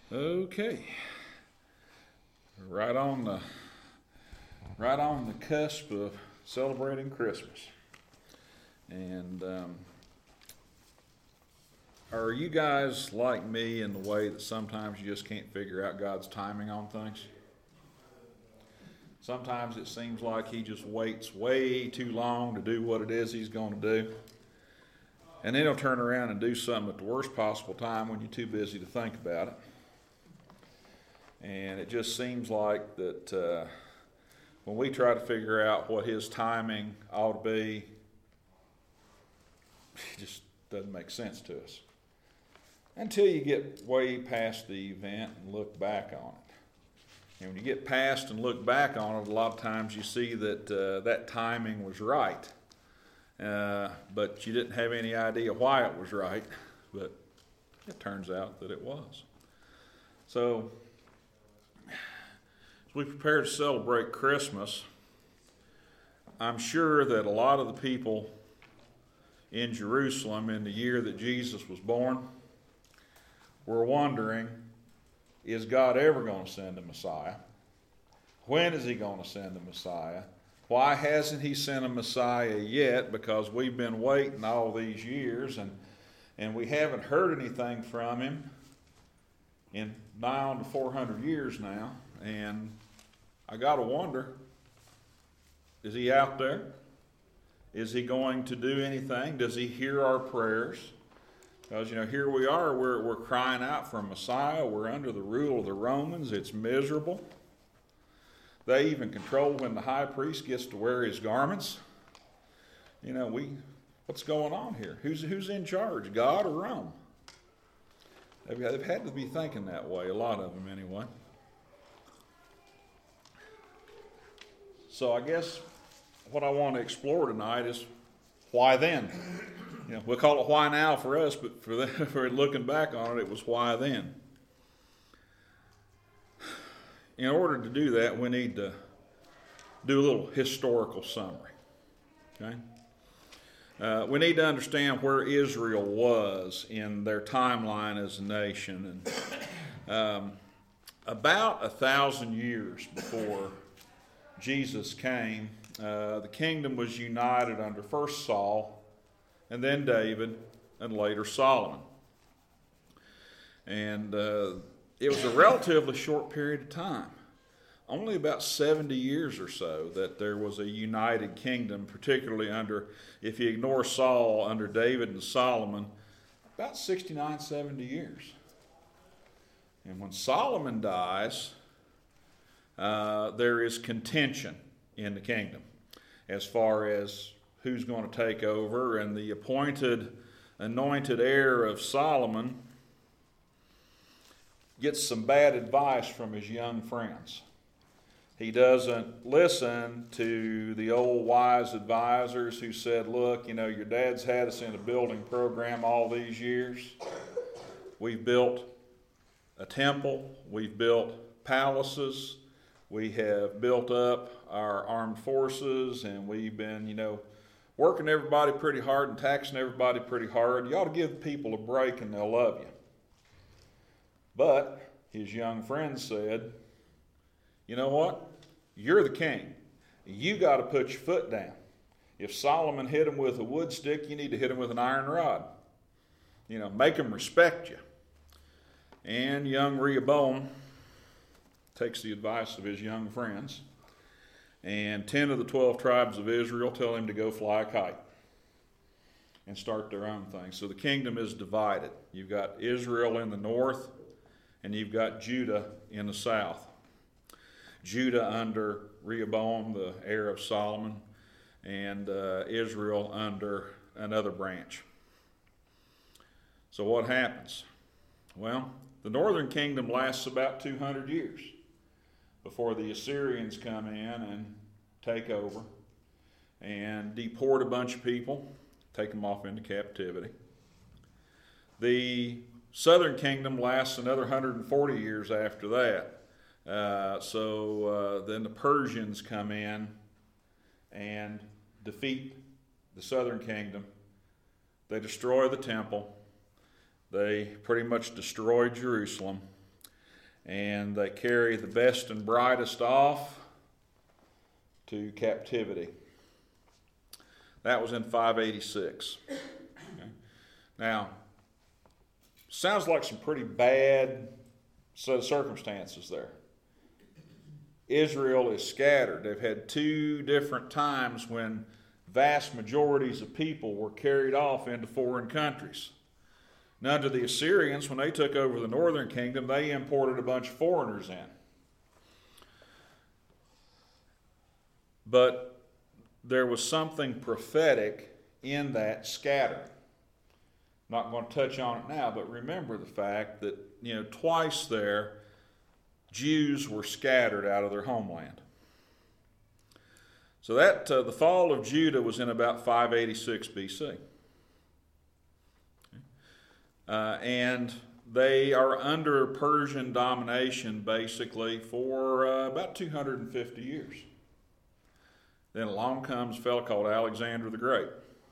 Okay, right on the cusp of celebrating Christmas. And are you guys like me in the way that sometimes you just can't figure out God's timing on things? Sometimes it seems like He just waits way too long to do what it is He's going to do. And then He'll turn around and do something at the worst possible time when you're too busy to think about it. And it just seems like that when we try to figure out what His timing ought to be, it just doesn't make sense to us. Until you get way past the event and look back on it. And when you get past and look back on it, a lot of times you see that that timing was right. But you didn't have any idea why it was right. But it turns out that it was. So, as we prepare to celebrate Christmas, I'm sure that a lot of the people in Jerusalem in the year that Jesus was born were wondering, is God ever going to send a Messiah? When is He going to send a Messiah? Why hasn't He sent a Messiah yet? Because we've been waiting all these years and we haven't heard anything from Him in nigh on to 400 years now. And I got to wonder, is He out there? Is He going to do anything? Does He hear our prayers? Because, here we are, we're crying out for a Messiah. We're under the rule of the Romans. It's miserable. They even control when the high priest gets to wear his garments. What's going on here? Who's in charge, God or Rome? They've had to be thinking that way, a lot of them anyway. So I guess what I want to explore tonight is why then? We'll call it why now for us, but for looking back on it, it was why then. In order to do that, we need to do a little historical summary. Okay? We need to understand where Israel was in their timeline as a nation. And about 1,000 years before Jesus came, the kingdom was united under first Saul, and then David, and later Solomon. And it was a relatively short period of time, only about 70 years or so, that there was a united kingdom, particularly under, if you ignore Saul, under David and Solomon, about 69, 70 years. And when Solomon dies, there is contention in the kingdom as far as who's going to take over, and the anointed heir of Solomon gets some bad advice from his young friends. He doesn't listen to the old wise advisors who said, look, your dad's had us in a building program all these years. We've built a temple, we've built palaces, we have built up our armed forces, and we've been, working everybody pretty hard and taxing everybody pretty hard. You ought to give people a break and they'll love you. But his young friend said, you know what? You're the king. You got to put your foot down. If Solomon hit him with a wood stick, you need to hit him with an iron rod. Make him respect you. And young Rehoboam takes the advice of his young friends. And 10 of the 12 tribes of Israel tell him to go fly a kite and start their own thing. So the kingdom is divided. You've got Israel in the north, and you've got Judah in the south. Judah under Rehoboam, the heir of Solomon, and Israel under another branch. So what happens? Well, the northern kingdom lasts about 200 years. Before the Assyrians come in and take over and deport a bunch of people, take them off into captivity. The southern kingdom lasts another 140 years after that. So then the Persians come in and defeat the southern kingdom. They destroy the temple. They pretty much destroy Jerusalem. and they carry the best and brightest off to captivity. That was in 586. Okay. Now, sounds like some pretty bad set of circumstances there. Israel is scattered. They've had two different times when vast majorities of people were carried off into foreign countries. Now, under the Assyrians, when they took over the northern kingdom, they imported a bunch of foreigners in. But there was something prophetic in that scattering. Not going to touch on it now, but remember the fact that, twice there, Jews were scattered out of their homeland. So that the fall of Judah was in about 586 BC. And they are under Persian domination basically for about 250 years. Then along comes a fellow called Alexander the Great.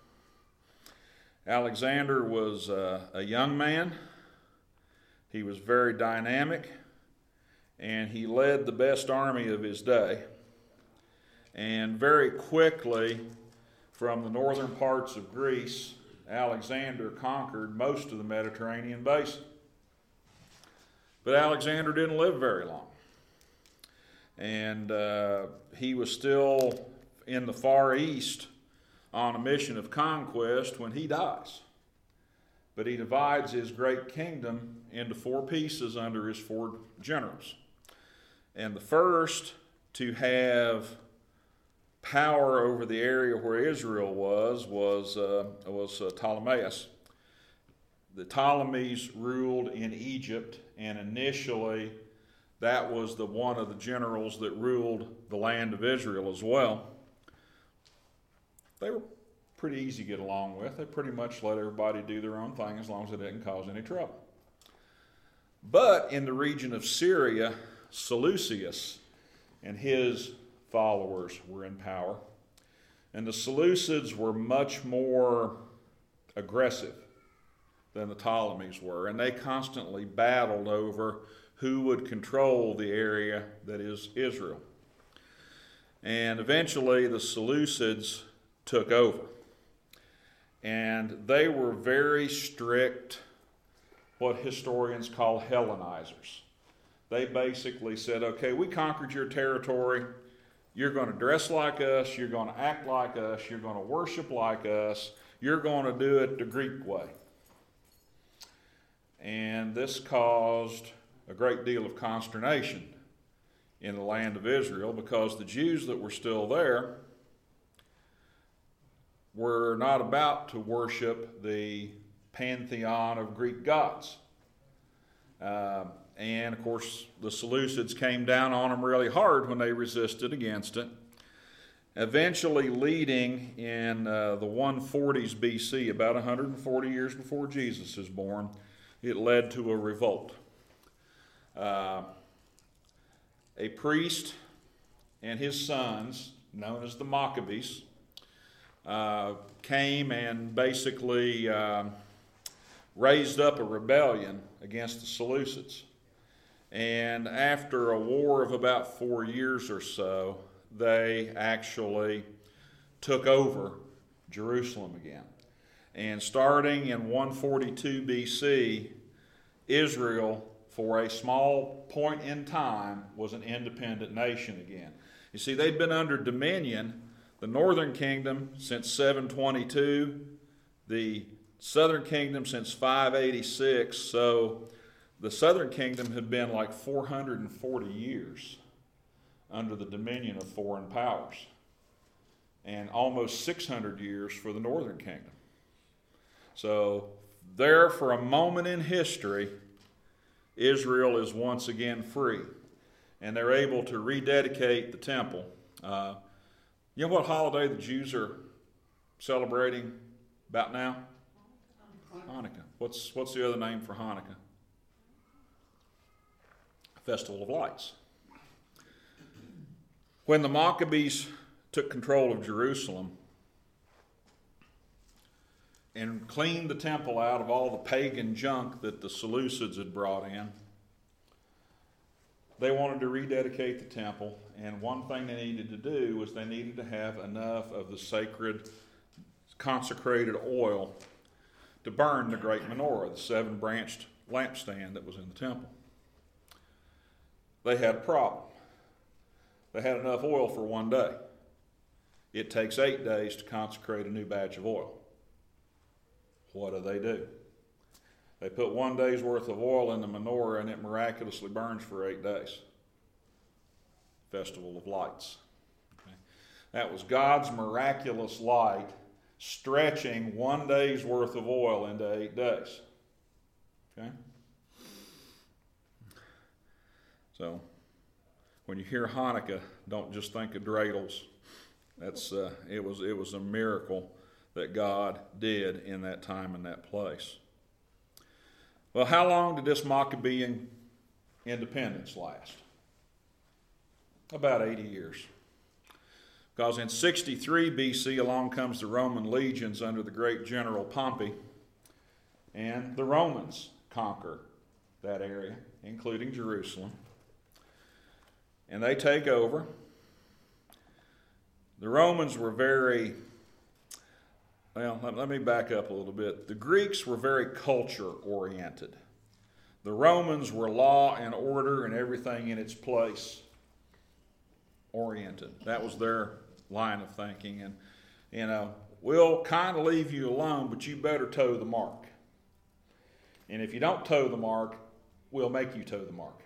Alexander was a young man. He was very dynamic, and he led the best army of his day. And very quickly, from the northern parts of Greece, Alexander conquered most of the Mediterranean basin. But Alexander didn't live very long. And he was still in the Far East on a mission of conquest when he dies. But he divides his great kingdom into 4 pieces under his 4 generals. And the first to have power over the area where Israel was Ptolemaeus. The Ptolemies ruled in Egypt, and initially that was one of the generals that ruled the land of Israel as well. They were pretty easy to get along with. They pretty much let everybody do their own thing as long as it didn't cause any trouble. But in the region of Syria, Seleucus and his followers were in power. And the Seleucids were much more aggressive than the Ptolemies were. And they constantly battled over who would control the area that is Israel. And eventually the Seleucids took over. And they were very strict, what historians call Hellenizers. They basically said, okay, we conquered your territory. You're going to dress like us. You're going to act like us. You're going to worship like us. You're going to do it the Greek way. And this caused a great deal of consternation in the land of Israel, because the Jews that were still there were not about to worship the pantheon of Greek gods. And, of course, the Seleucids came down on them really hard when they resisted against it, eventually leading in the 140s BC, about 140 years before Jesus is born, it led to a revolt. A priest and his sons, known as the Maccabees, came and basically raised up a rebellion against the Seleucids. And after a war of about 4 years or so, they actually took over Jerusalem again. And starting in 142 BC, Israel, for a small point in time, was an independent nation again. You see, they'd been under dominion, the northern kingdom since 722, the southern kingdom since 586, so the southern kingdom had been like 440 years under the dominion of foreign powers, and almost 600 years for the northern kingdom. So there, for a moment in history, Israel is once again free, and they're able to rededicate the temple. You know what holiday the Jews are celebrating about now? Hanukkah. What's the other name for Hanukkah? Festival of Lights. When the Maccabees took control of Jerusalem and cleaned the temple out of all the pagan junk that the Seleucids had brought in, they wanted to rededicate the temple, and one thing they needed to do was they needed to have enough of the sacred, consecrated oil to burn the great menorah, the 7-branched lampstand that was in the temple. They had a problem. They had enough oil for one day. It takes 8 days to consecrate a new batch of oil. What do? They put 1 day's worth of oil in the menorah, and it miraculously burns for 8 days. Festival of Lights. Okay. That was God's miraculous light stretching 1 day's worth of oil into 8 days. Okay? So, when you hear Hanukkah, don't just think of dreidels. It was a miracle that God did in that time and that place. Well, how long did this Maccabean independence last? About 80 years. Because in 63 BC, along comes the Roman legions under the great general Pompey, and the Romans conquer that area, including Jerusalem. And they take over. The Romans were let me back up a little bit. The Greeks were very culture-oriented. The Romans were law and order and everything in its place oriented. That was their line of thinking. And, we'll kind of leave you alone, but you better toe the mark. And if you don't toe the mark, we'll make you toe the mark.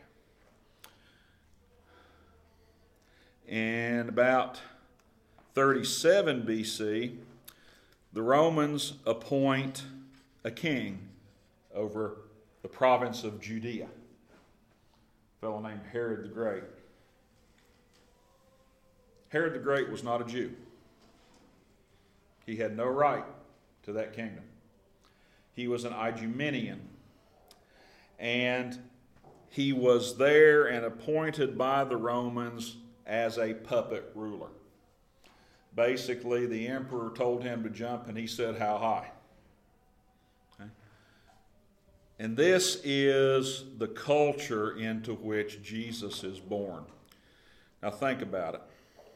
And about 37 BC, the Romans appoint a king over the province of Judea, a fellow named Herod the Great. Herod the Great was not a Jew. He had no right to that kingdom. He was an Idumean, and he was there and appointed by the Romans as a puppet ruler. Basically, the emperor told him to jump, and he said, "How high?" Okay. And this is the culture into which Jesus is born. Now think about it.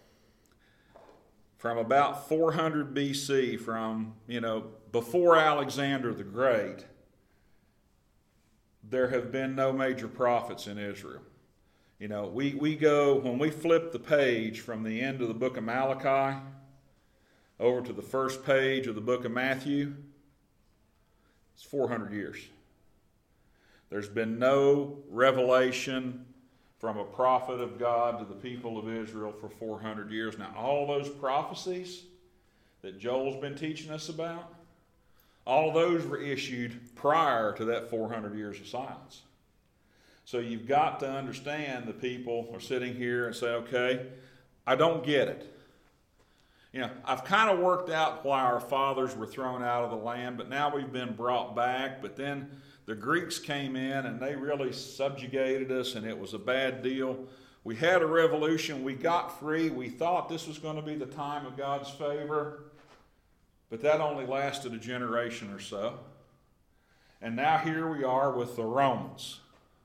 From about 400 BC, before Alexander the Great, there have been no major prophets in Israel. When we flip the page from the end of the book of Malachi over to the first page of the book of Matthew, it's 400 years. There's been no revelation from a prophet of God to the people of Israel for 400 years. Now, all those prophecies that Joel's been teaching us about, all those were issued prior to that 400 years of silence. So you've got to understand the people are sitting here and say, okay, I don't get it. I've kind of worked out why our fathers were thrown out of the land, but now we've been brought back. But then the Greeks came in and they really subjugated us, and it was a bad deal. We had a revolution. We got free. We thought this was going to be the time of God's favor, but that only lasted a generation or so. And now here we are with the Romans.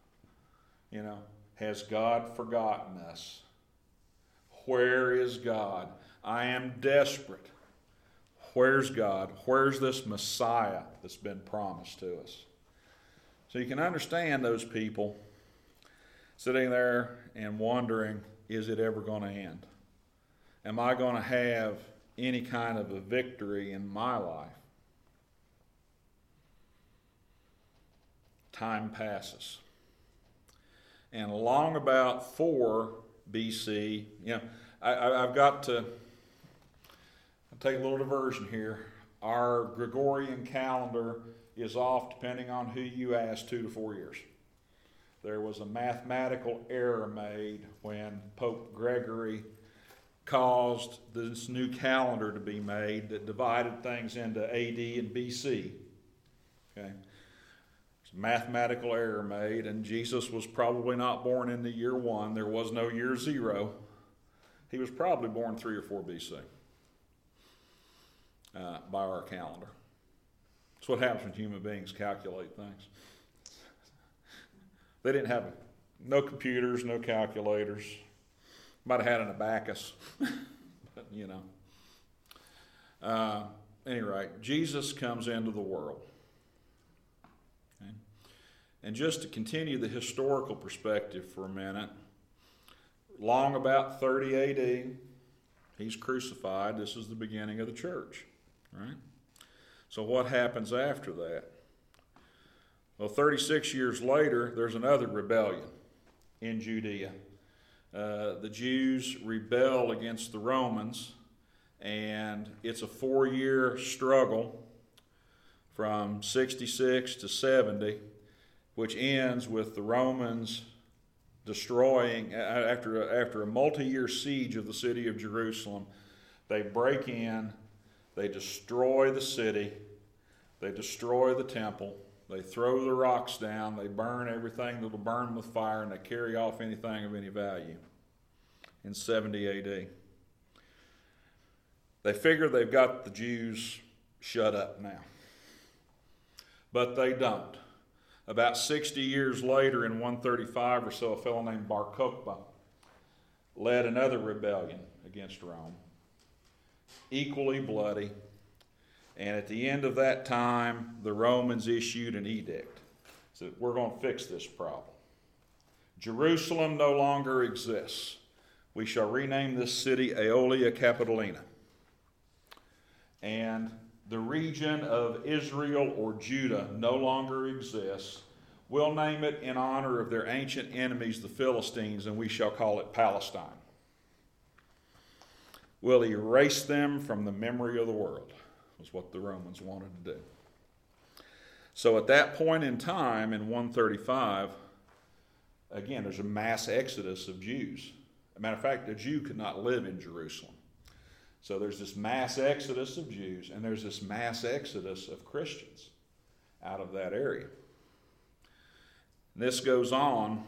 Has God forgotten us? Where is God? I am desperate. Where's God? Where's this Messiah that's been promised to us? So you can understand those people sitting there and wondering, is it ever going to end? Am I going to have any kind of a victory in my life? Time passes. And along about 4 BC, I've got to take a little diversion here. Our Gregorian calendar is off, depending on who you ask, 2 to 4 years. There was a mathematical error made when Pope Gregory caused this new calendar to be made that divided things into AD and BC. Okay. Mathematical error made, and Jesus was probably not born in the year 1. There was no year 0. He was probably born 3 or 4 BC by our calendar. That's what happens when human beings calculate things. They didn't have No computers, no calculators. Might have had an abacus, but any rate, Jesus comes into the world. Okay? And just to continue the historical perspective for a minute, long about 30 A.D., he's crucified. This is the beginning of the church, right? So what happens after that? Well, 36 years later, there's another rebellion in Judea. The Jews rebel against the Romans, and it's a 4-year struggle from 66 to 70, which ends with the Romans destroying, after a multi-year siege of the city of Jerusalem, they break in, they destroy the city, they destroy the temple, they throw the rocks down, they burn everything that'll burn with fire, and they carry off anything of any value in 70 A.D. They figure they've got the Jews shut up now. But they don't. About 60 years later, in 135 or so, a fellow named Bar Kokhba led another rebellion against Rome, equally bloody. And at the end of that time, the Romans issued an edict. So we're going to fix this problem. Jerusalem no longer exists. We shall rename this city Aelia Capitolina. And the region of Israel or Judah no longer exists. We'll name it in honor of their ancient enemies, the Philistines, and we shall call it Palestine. We'll erase them from the memory of the world, was what the Romans wanted to do. So at that point in time, in 135, again, there's a mass exodus of Jews. As a matter of fact, a Jew could not live in Jerusalem. So there's this mass exodus of Jews, and there's this mass exodus of Christians out of that area. And this goes on.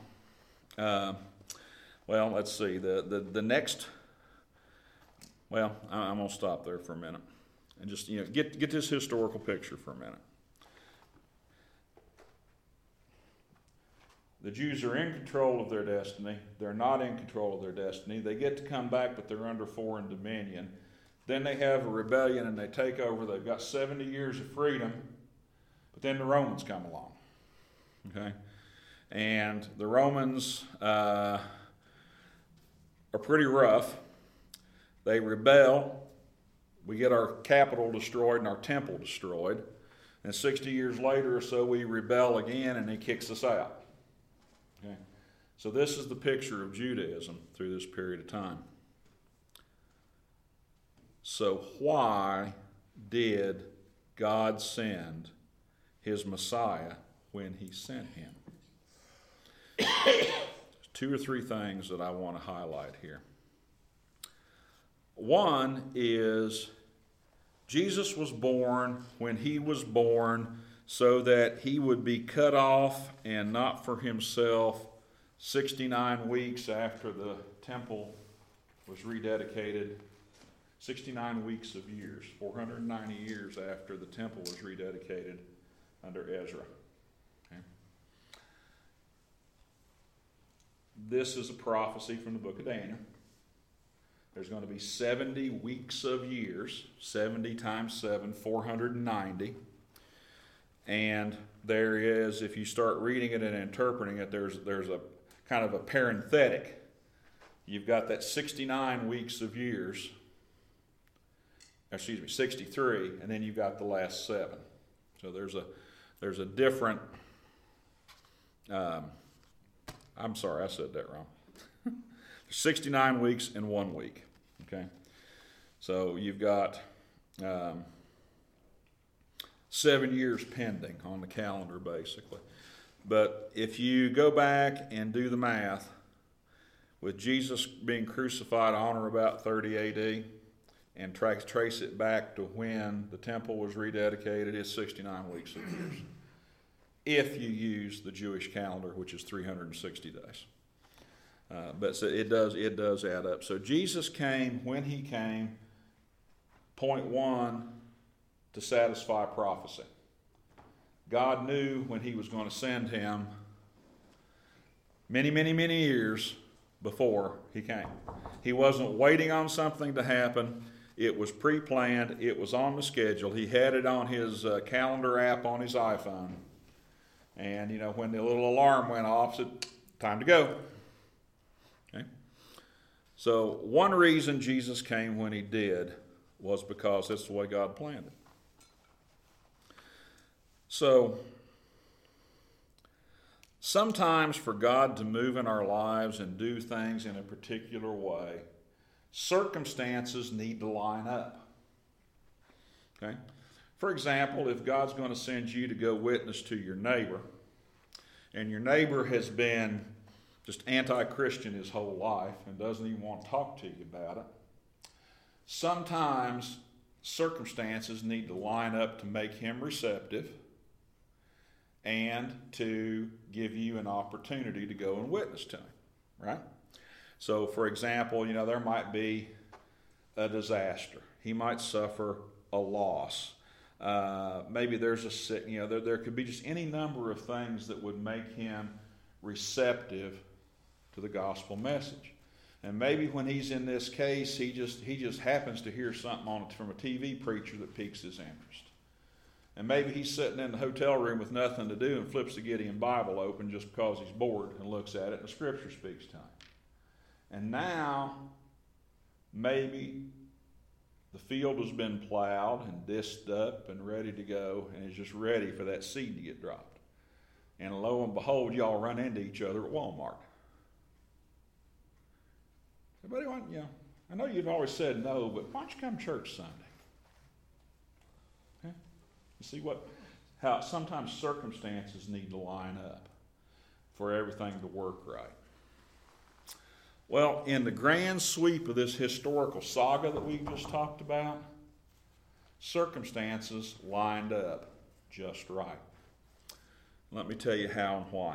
Let's see. The next. Well, I'm going to stop there for a minute and just get this historical picture for a minute. The Jews are in control of their destiny. They're not in control of their destiny. They get to come back, but they're under foreign dominion. Then they have a rebellion and they take over. They've got 70 years of freedom, but then the Romans come along. Okay? And the Romans are pretty rough. They rebel. We get our capital destroyed and our temple destroyed. And 60 years later or so, we rebel again and he kicks us out. Okay? So this is the picture of Judaism through this period of time. So why did God send his Messiah when he sent him? There's 2 or 3 things that I want to highlight here. One is Jesus was born when he was born so that he would be cut off and not for himself 69 weeks after the temple was rededicated. 69 weeks of years, 490 years after the temple was rededicated under Ezra. Okay. This is a prophecy from the book of Daniel. There's going to be 70 weeks of years, 70 times 7, 490. And there is, if you start reading it and interpreting it, there's a kind of a parenthetic. You've got that 69 weeks of years, 63, and then you've got the last 7. So there's a different, I'm sorry, I said that wrong. 69 weeks in 1 week, okay? So you've got 7 years pending on the calendar, basically. But if you go back and do the math, with Jesus being crucified on or about 30 A.D., and trace it back to when the temple was rededicated, it's 69 weeks of years. If you use the Jewish calendar, which is 360 days. But so it does add up. So Jesus came when he came, point 1, to satisfy prophecy. God knew when he was going to send him many, many, many years before he came. He wasn't waiting on something to happen. It was pre-planned. It was on the schedule. He had it on his calendar app on his iPhone. And, when the little alarm went off, it said, time to go. Okay? So one reason Jesus came when he did was because that's the way God planned it. So sometimes for God to move in our lives and do things in a particular way, circumstances need to line up. Okay? For example, if God's going to send you to go witness to your neighbor, and your neighbor has been just anti-Christian his whole life and doesn't even want to talk to you about it, sometimes circumstances need to line up to make him receptive and to give you an opportunity to go and witness to him, right? So, for example, there might be a disaster. He might suffer a loss. Maybe there's a sick, there could be just any number of things that would make him receptive to the gospel message. And maybe when he's in this case, he just happens to hear something from a TV preacher that piques his interest. And maybe he's sitting in the hotel room with nothing to do and flips the Gideon Bible open just because he's bored and looks at it and the Scripture speaks to him. And now, maybe the field has been plowed and disked up and ready to go and is just ready for that seed to get dropped. And lo and behold, y'all run into each other at Walmart. Everybody want, I know you've always said no, but why don't you come to church Sunday? Okay? You see how sometimes circumstances need to line up for everything to work right. Well, in the grand sweep of this historical saga that we've just talked about, circumstances lined up just right. Let me tell you how and why.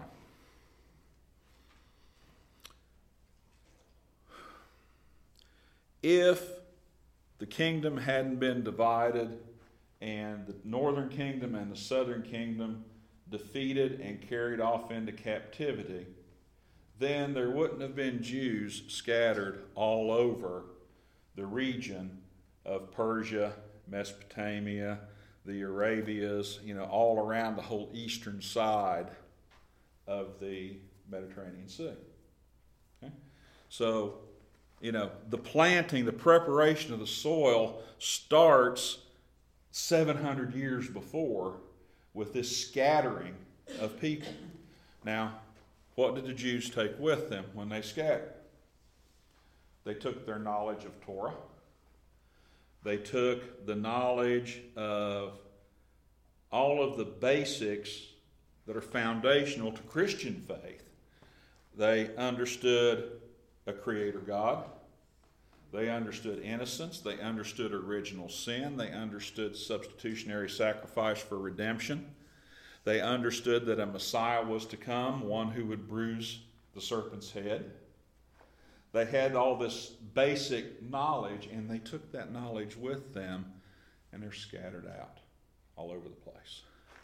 If the kingdom hadn't been divided and the northern kingdom and the southern kingdom defeated and carried off into captivity, then there wouldn't have been Jews scattered all over the region of Persia, Mesopotamia, the Arabias, all around the whole eastern side of the Mediterranean Sea. Okay? So, the planting, the preparation of the soil starts 700 years before with this scattering of people. Now, what did the Jews take with them when they scattered? They took their knowledge of Torah. They took the knowledge of all of the basics that are foundational to Christian faith. They understood a creator God. They understood innocence. They understood original sin. They understood substitutionary sacrifice for redemption. They understood that a Messiah was to come, one who would bruise the serpent's head. They had all this basic knowledge, and they took that knowledge with them, and they're scattered out all over the place.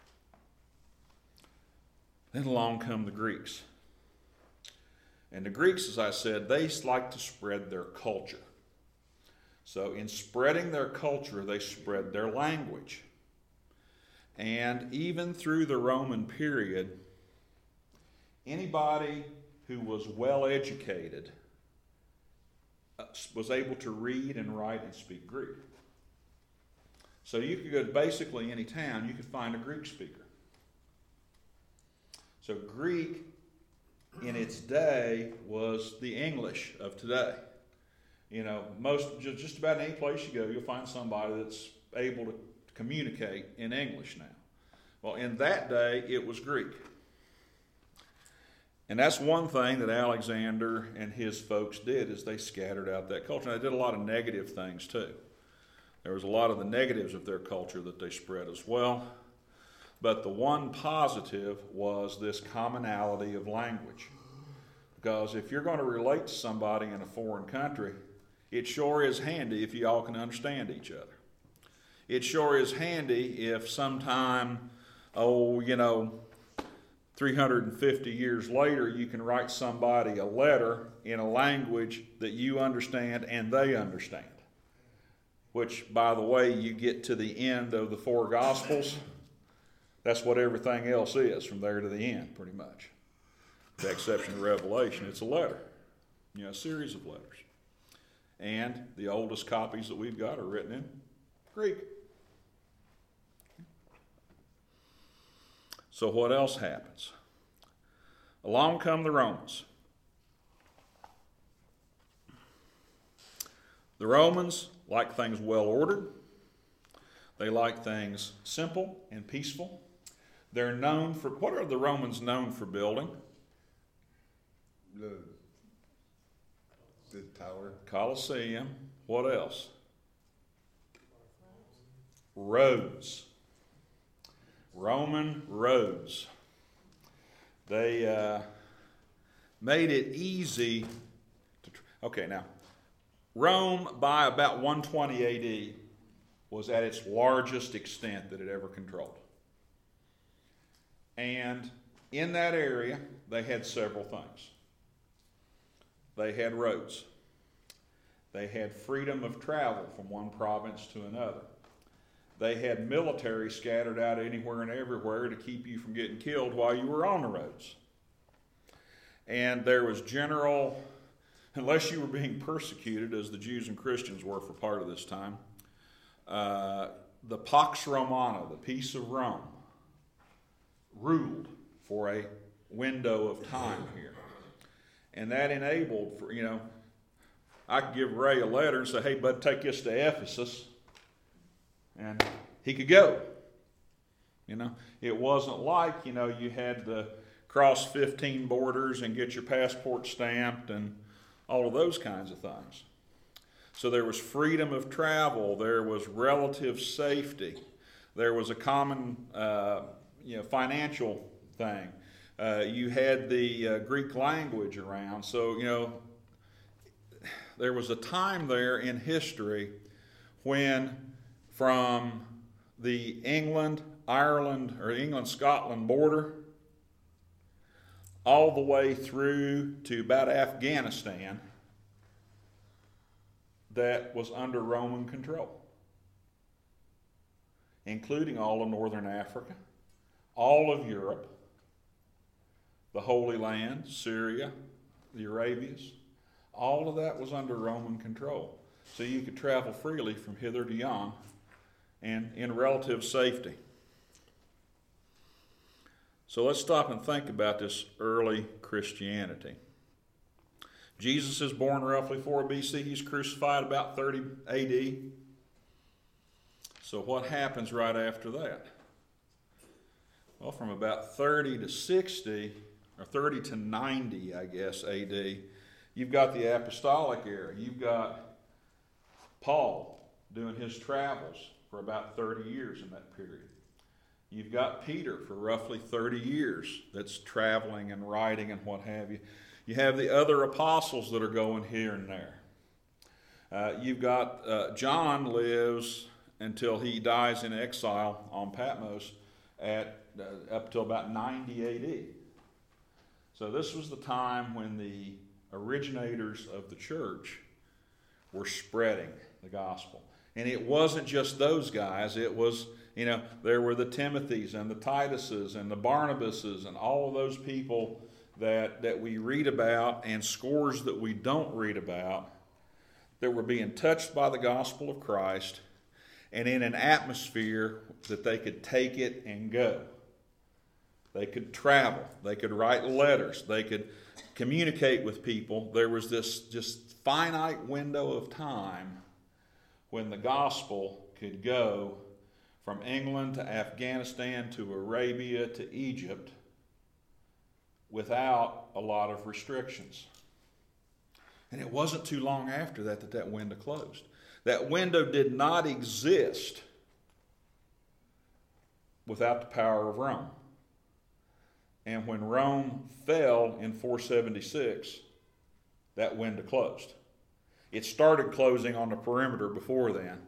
Then along come the Greeks. And the Greeks, as I said, they like to spread their culture. So in spreading their culture, they spread their language. And even through the Roman period, anybody who was well educated was able to read and write and speak Greek. So you could go to basically any town, you could find a Greek speaker. So Greek in its day was the English of today. Just about any place you go, you'll find somebody that's able to communicate in English now. Well, in that day, it was Greek. And that's one thing that Alexander and his folks did, is they scattered out that culture. And they did a lot of negative things too. There was a lot of the negatives of their culture that they spread as well. But the one positive was this commonality of language. Because if you're going to relate to somebody in a foreign country, it sure is handy if you all can understand each other. It sure is handy if sometime, 3 350 years later, you can write somebody a letter in a language that you understand and they understand. Which, by the way, you get to the end of the four Gospels, that's what everything else is from there to the end, pretty much. With the exception of Revelation, it's a letter, a series of letters. And the oldest copies that we've got are written in Greek. So what else happens? Along come the Romans. The Romans like things well ordered. They like things simple and peaceful. They're known for, what are the Romans known for building? The tower. Colosseum. What else? Roads. Roman roads. They made it easy to... Okay, now, Rome, by about 120 A.D., was at its largest extent that it ever controlled. And in that area, they had several things. They had roads. They had freedom of travel from one province to another. They had military scattered out anywhere and everywhere to keep you from getting killed while you were on the roads. And there was general, unless you were being persecuted, as the Jews and Christians were for part of this time, the Pax Romana, the peace of Rome, ruled for a window of time here. And that enabled, for, I could give Ray a letter and say, hey, bud, take this to Ephesus. And he could go. It wasn't like, you had to cross 15 borders and get your passport stamped and all of those kinds of things. So there was freedom of travel. There was relative safety. There was a common, financial thing. You had the Greek language around. So, there was a time there in history when from the England-Scotland border all the way through to about Afghanistan that was under Roman control, including all of northern Africa, all of Europe, the Holy Land, Syria, the Arabias. All of that was under Roman control. So you could travel freely from hither to yon and in relative safety. So let's stop and think about this early Christianity. Jesus is born roughly 4 BC. He's crucified about 30 AD. So what happens right after that? Well, from about 30 to 60, or 30 to 90, I guess, AD, you've got the apostolic era. You've got Paul doing his travels for about 30 years in that period. You've got Peter for roughly 30 years that's traveling and writing and what have you. You have the other apostles that are going here and there. You've got John lives until he dies in exile on Patmos at up till about 90 AD. So this was the time when the originators of the church were spreading the gospel. And it wasn't just those guys. It was, there were the Timothys and the Tituses and the Barnabases and all of those people that we read about and scores that we don't read about that were being touched by the gospel of Christ and in an atmosphere that they could take it and go. They could travel. They could write letters. They could communicate with people. There was this just finite window of time when the gospel could go from England to Afghanistan to Arabia to Egypt without a lot of restrictions. And it wasn't too long after that that window closed. That window did not exist without the power of Rome. And when Rome fell in 476, that window closed. It started closing on the perimeter before then,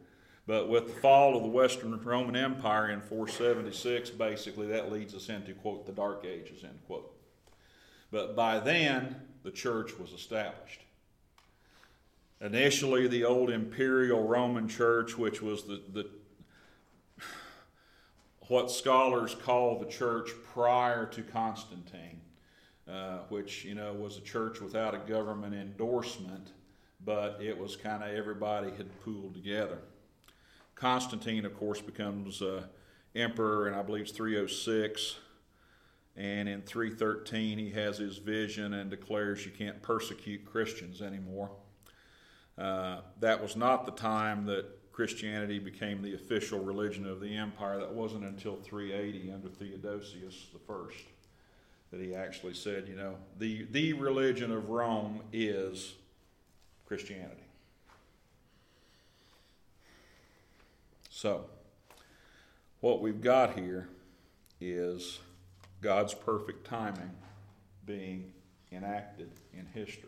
But with the fall of the Western Roman Empire in 476, basically that leads us into, quote, the Dark Ages, end quote. But by then, the church was established. Initially, the old imperial Roman church, which was what scholars call the church prior to Constantine, which was a church without a government endorsement, but it was kind of everybody had pooled together. Constantine, of course, becomes emperor, and I believe it's 306. And in 313, he has his vision and declares you can't persecute Christians anymore. That was not the time that Christianity became the official religion of the empire. That wasn't until 380 under Theodosius I that he actually said, the religion of Rome is Christianity. So, what we've got here is God's perfect timing being enacted in history.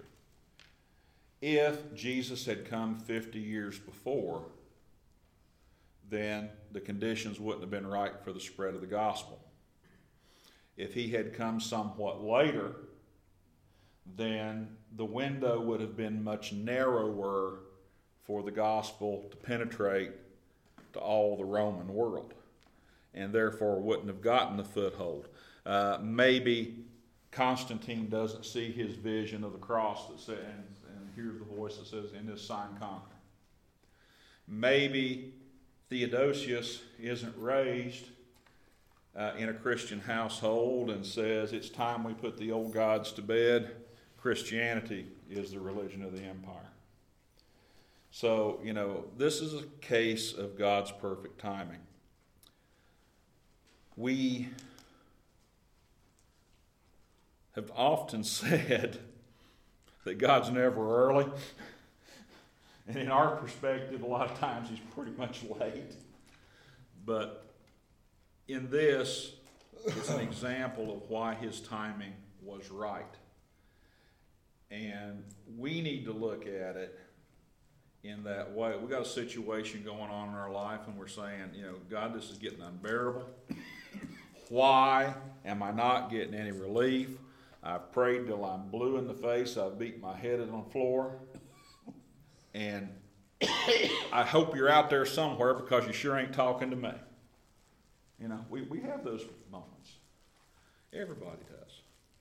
If Jesus had come 50 years before, then the conditions wouldn't have been right for the spread of the gospel. If he had come somewhat later, then the window would have been much narrower for the gospel to penetrate to all the Roman world, and therefore wouldn't have gotten the foothold. Maybe Constantine doesn't see his vision of the cross that says, and hears the voice that says, "In this sign conquer." Maybe Theodosius isn't raised in a Christian household and says, "It's time we put the old gods to bed. Christianity is the religion of the empire." So, this is a case of God's perfect timing. We have often said that God's never early. And in our perspective, a lot of times he's pretty much late. But in this, it's an example of why his timing was right. And we need to look at it in that way. We got a situation going on in our life and we're saying, God, this is getting unbearable. Why am I not getting any relief? I've prayed till I'm blue in the face. I've beat my head on the floor. And I hope you're out there somewhere because you sure ain't talking to me. We have those moments. Everybody does.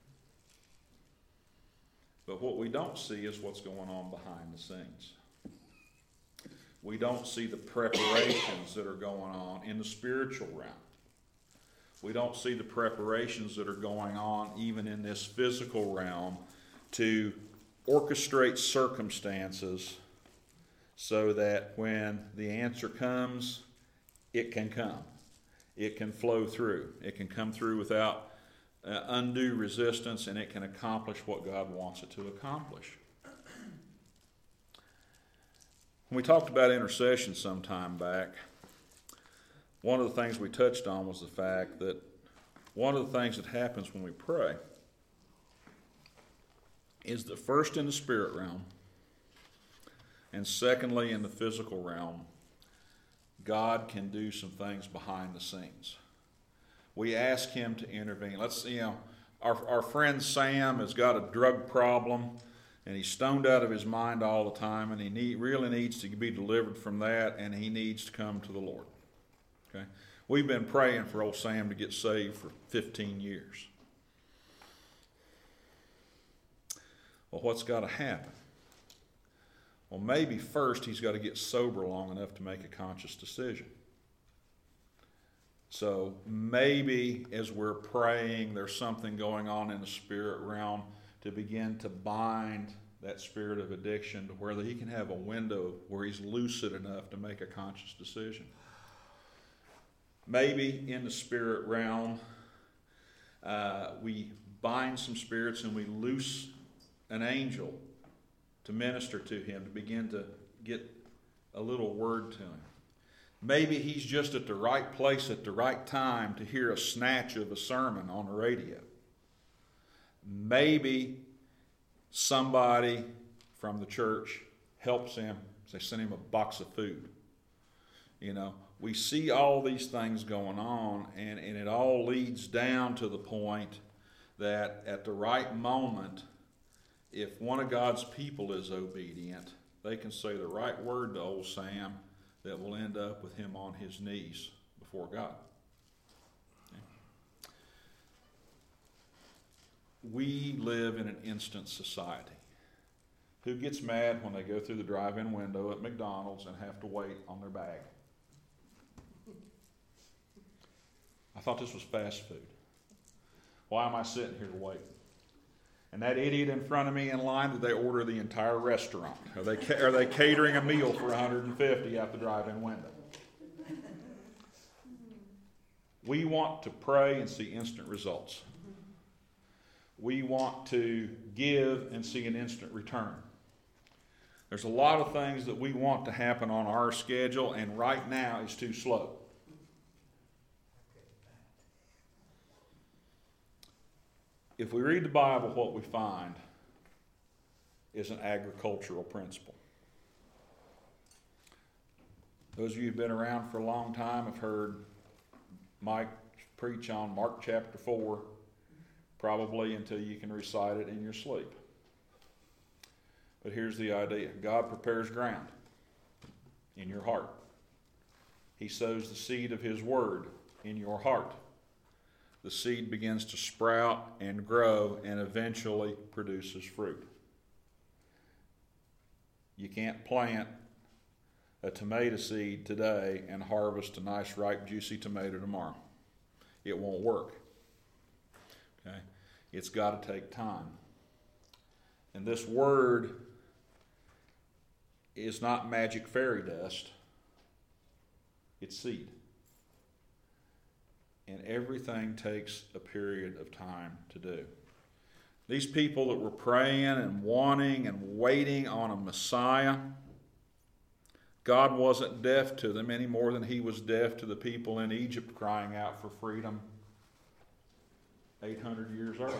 But what we don't see is what's going on behind the scenes. We don't see the preparations that are going on in the spiritual realm. We don't see the preparations that are going on even in this physical realm to orchestrate circumstances so that when the answer comes, it can come. It can flow through. It can come through without undue resistance, and it can accomplish what God wants it to accomplish. When we talked about intercession some time back, one of the things we touched on was the fact that one of the things that happens when we pray is that first in the spirit realm, and secondly in the physical realm, God can do some things behind the scenes. We ask him to intervene. Our friend Sam has got a drug problem, and he's stoned out of his mind all the time, and he really needs to be delivered from that, and he needs to come to the Lord. Okay? We've been praying for old Sam to get saved for 15 years. Well, what's got to happen? Well, maybe first he's got to get sober long enough to make a conscious decision. So maybe as we're praying, there's something going on in the spirit realm to begin to bind that spirit of addiction to where he can have a window where he's lucid enough to make a conscious decision. Maybe in the spirit realm, we bind some spirits and we loose an angel to minister to him, to begin to get a little word to him. Maybe he's just at the right place at the right time to hear a snatch of a sermon on the radio. Maybe somebody from the church helps him. They send him a box of food. We see all these things going on, and it all leads down to the point that at the right moment, if one of God's people is obedient, they can say the right word to old Sam that will end up with him on his knees before God. We live in an instant society. Who gets mad when they go through the drive-in window at McDonald's and have to wait on their bag? I thought this was fast food. Why am I sitting here waiting? And that idiot in front of me in line, did they order the entire restaurant? Are they catering a meal for 150 out the drive-in window? We want to pray and see instant results. We want to give and see an instant return. There's a lot of things that we want to happen on our schedule, and right now it's too slow. If we read the Bible, what we find is an agricultural principle. Those of you who've been around for a long time have heard Mike preach on Mark chapter 4, probably until you can recite it in your sleep. But here's the idea. God prepares ground in your heart. He sows the seed of His Word in your heart. The seed begins to sprout and grow and eventually produces fruit. You can't plant a tomato seed today and harvest a nice, ripe, juicy tomato tomorrow. It won't work. Okay? It's got to take time. And this word is not magic fairy dust. It's seed. And everything takes a period of time to do. These people that were praying and wanting and waiting on a Messiah, God wasn't deaf to them any more than He was deaf to the people in Egypt crying out for freedom 800 years earlier.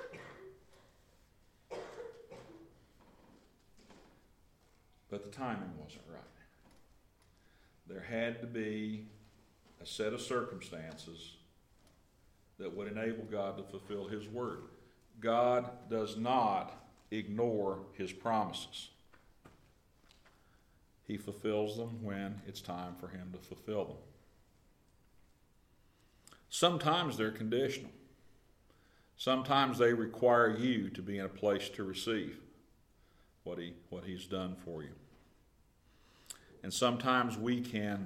But the timing wasn't right. There had to be a set of circumstances that would enable God to fulfill His word. God does not ignore His promises. He fulfills them when it's time for Him to fulfill them. Sometimes they're conditional. Sometimes they require you to be in a place to receive what He's done for you. And sometimes we can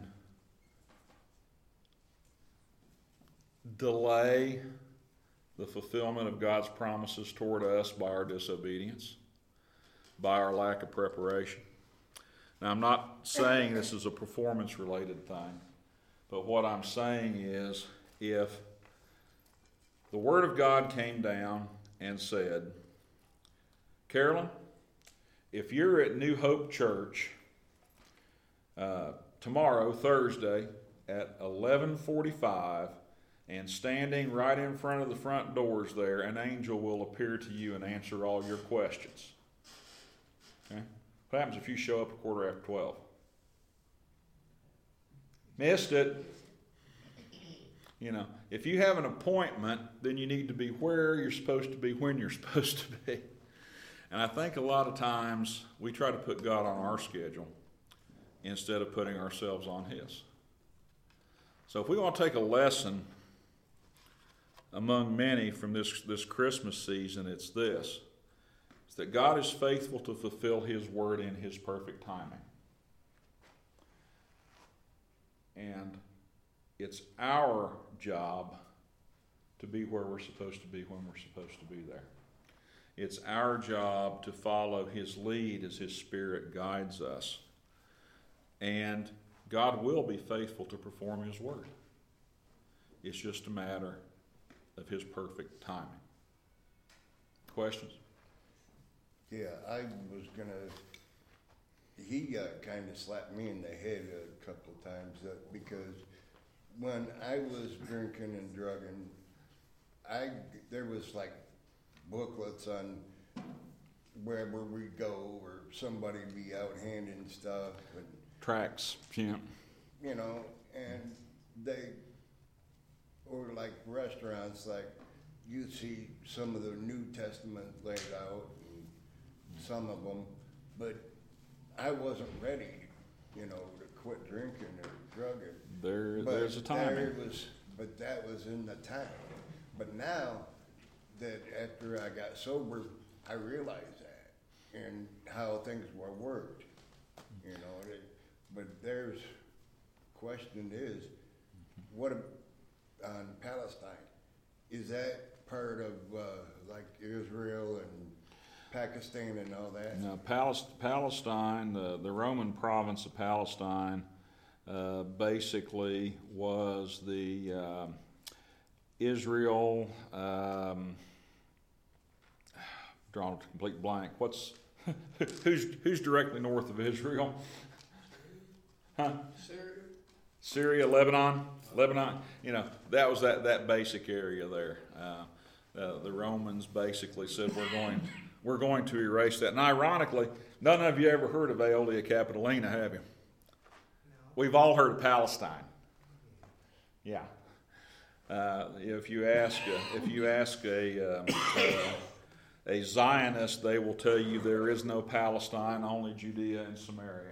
delay the fulfillment of God's promises toward us by our disobedience, by our lack of preparation. Now, I'm not saying this is a performance-related thing, but what I'm saying is if the Word of God came down and said, Carolyn, if you're at New Hope Church tomorrow, Thursday, at 11:45, and standing right in front of the front doors there, an angel will appear to you and answer all your questions. Okay? What happens if you show up a 12:15? Missed it. If you have an appointment, then you need to be where you're supposed to be when you're supposed to be. And I think a lot of times we try to put God on our schedule instead of putting ourselves on His. So if we want to take a lesson among many from this Christmas season, it's this. It's that God is faithful to fulfill His word in His perfect timing. And it's our job to be where we're supposed to be when we're supposed to be there. It's our job to follow His lead as His Spirit guides us. And God will be faithful to perform His word. It's just a matter of His perfect timing. Questions? Yeah, I was going to... He kind of slapped me in the head a couple of times because when I was drinking and drugging, there was like booklets on wherever we go or somebody be out handing stuff. And Tracts, yeah. you know, and they, or like restaurants, like you see some of the New Testament laid out, and some of them, but I wasn't ready, you know, to quit drinking or drugging. There's a time. But that was in the time. But now that after I got sober, I realized that and how things were worked, you know. But there's question is, what on Palestine? Is that part of like Israel and Pakistan and all that? Now, Palestine, the Roman province of Palestine, basically was the Israel. Drawn a complete blank. What's who's directly north of Israel? Huh? Syria, Lebanon. You know, that was that basic area there. The Romans basically said we're going to erase that. And ironically, none of you ever heard of Aelia Capitolina, have you? We've all heard of Palestine. Yeah. If you ask a Zionist, they will tell you there is no Palestine, only Judea and Samaria.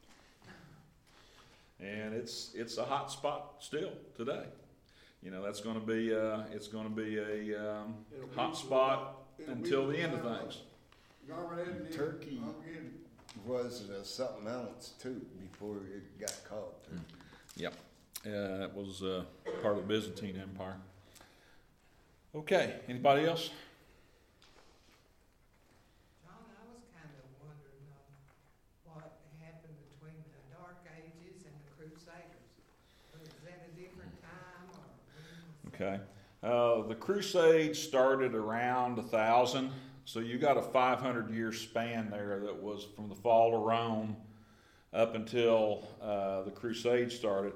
And it's a hot spot still today. You know, that's going to be a hot spot until the end of things. Turkey was something else too before it got called Turkey. Yep, it was part of the Byzantine Empire. Okay, anybody else? John, I was kind of wondering what happened between the Dark Ages and the Crusaders. Was that a different time? Okay. The Crusades started around 1000, so you got a 500-year span there that was from the fall of Rome up until the Crusades started.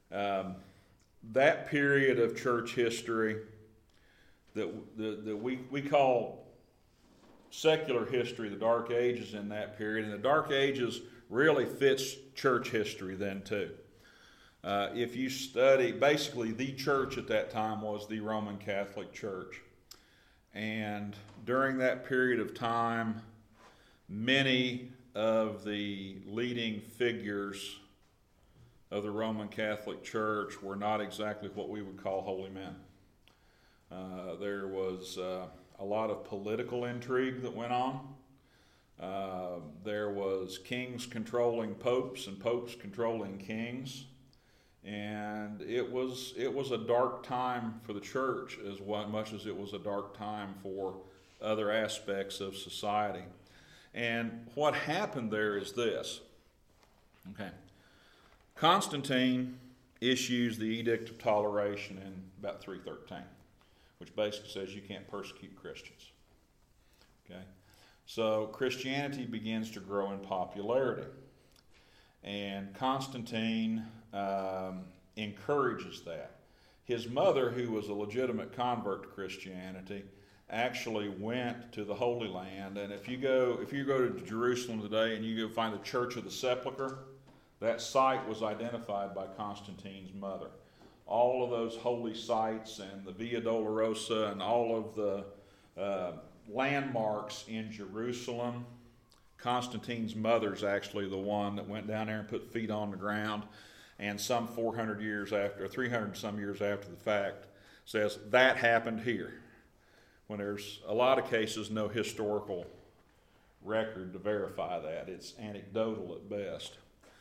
That period of church history that we call secular history, the Dark Ages in that period, and the Dark Ages really fits church history then too. If you study, basically the church at that time was the Roman Catholic Church. And during that period of time, many of the leading figures of the Roman Catholic Church were not exactly what we would call holy men. There was a lot of political intrigue that went on. There was kings controlling popes and popes controlling kings. And it was a dark time for the church as much as it was a dark time for other aspects of society. And what happened there is this. Okay. Constantine issues the Edict of Toleration in about 313, which basically says you can't persecute Christians. Okay. So Christianity begins to grow in popularity. And Constantine encourages that. His mother, who was a legitimate convert to Christianity, actually went to the Holy Land. And if you go to Jerusalem today and you go find the Church of the Sepulchre, that site was identified by Constantine's mother. All of those holy sites and the Via Dolorosa and all of the landmarks in Jerusalem, Constantine's mother's actually the one that went down there and put feet on the ground, and some 400 years after, or 300 some years after the fact, says that happened here. When there's a lot of cases, no historical record to verify that. It's anecdotal at best.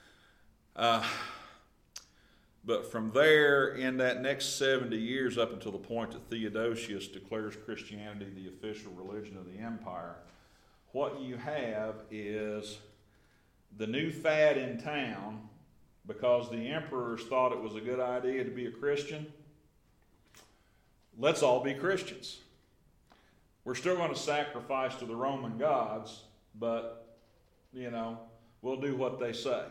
But from there, in that next 70 years, up until the point that Theodosius declares Christianity the official religion of the empire, what you have is the new fad in town, because the emperors thought it was a good idea to be a Christian. Let's all be Christians. We're still going to sacrifice to the Roman gods, but, we'll do what they say.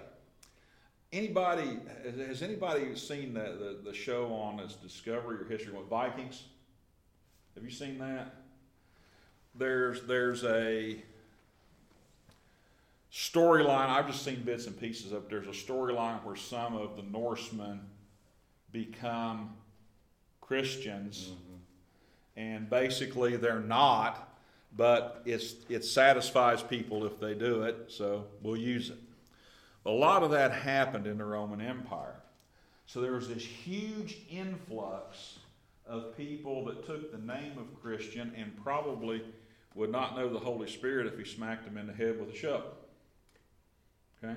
Has anybody seen the show on this Discovery or History with Vikings? Have you seen that? There's a storyline, I've just seen bits and pieces of it. There's a storyline where some of the Norsemen become Christians, and basically they're not, but it satisfies people if they do it, so we'll use it. A lot of that happened in the Roman Empire. So there was this huge influx of people that took the name of Christian and probably would not know the Holy Spirit if he smacked them in the head with a shovel. Okay?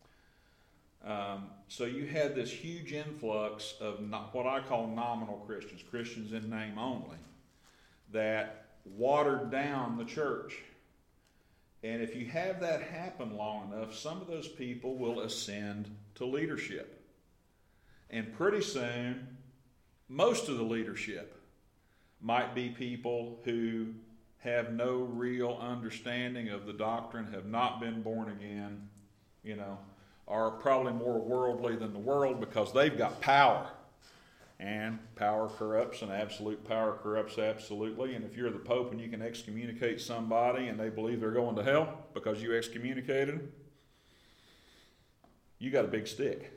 So you had this huge influx of what I call nominal Christians, Christians in name only, that watered down the church. And if you have that happen long enough, some of those people will ascend to leadership. And pretty soon, most of the leadership might be people who have no real understanding of the doctrine, have not been born again, are probably more worldly than the world because they've got power. And power corrupts, and absolute power corrupts absolutely. And if you're the Pope and you can excommunicate somebody and they believe they're going to hell because you excommunicated them, you got a big stick.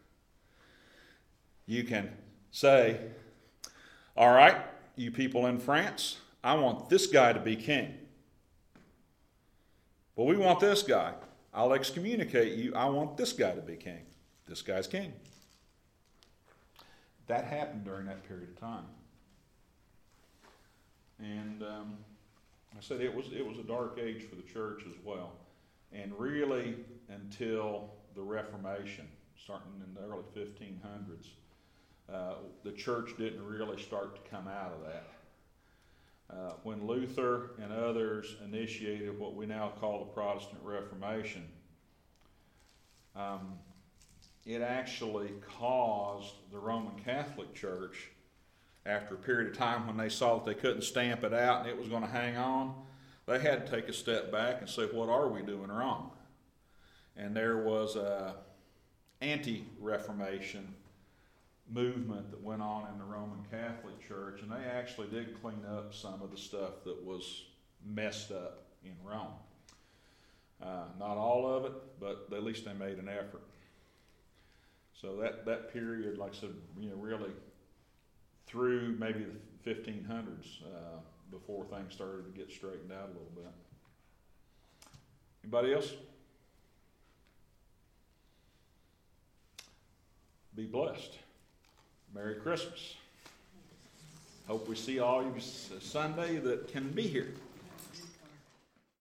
You can say, all right, you people in France, I want this guy to be king. Well, we want this guy. I'll excommunicate you. I want this guy to be king. This guy's king. That happened during that period of time. And I said it was a dark age for the church as well. And really until the Reformation, starting in the early 1500s, the church didn't really start to come out of that. When Luther and others initiated what we now call the Protestant Reformation, it actually caused the Roman Catholic Church, after a period of time when they saw that they couldn't stamp it out and it was going to hang on, they had to take a step back and say, what are we doing wrong? And there was a anti-Reformation movement that went on in the Roman Catholic Church, and they actually did clean up some of the stuff that was messed up in Rome. Not all of it, but at least they made an effort. So that period, like I said, really through maybe the 1500s before things started to get straightened out a little bit. Anybody else? Be blessed. Merry Christmas. Hope we see all of you Sunday that can be here.